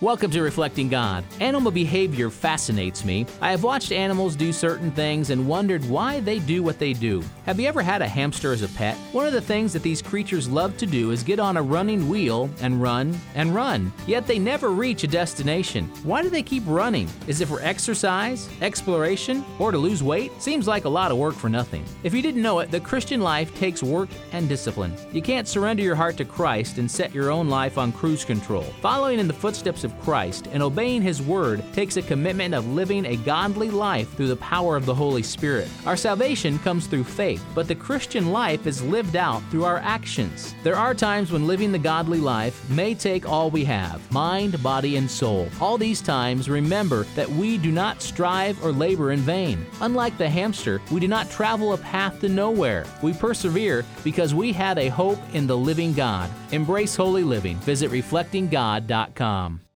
Welcome to Reflecting God. Animal behavior fascinates me. I have watched animals do certain things and wondered why they do what they do. Have you ever had a hamster as a pet? One of the things that these creatures love to do is get on a running wheel and run and run, yet they never reach a destination. Why do they keep running? Is it for exercise, exploration, or to lose weight? Seems like a lot of work for nothing. If you didn't know it, the Christian life takes work and discipline. You can't surrender your heart to Christ and set your own life on cruise control. Following in the footsteps of Christ and obeying His Word takes a commitment of living a godly life through the power of the Holy Spirit. Our salvation comes through faith, but the Christian life is lived out through our actions. There are times when living the godly life may take all we have, mind, body, and soul. All these times, remember that we do not strive or labor in vain. Unlike the hamster, we do not travel a path to nowhere. We persevere because we have a hope in the living God. Embrace holy living. Visit reflectinggod.com.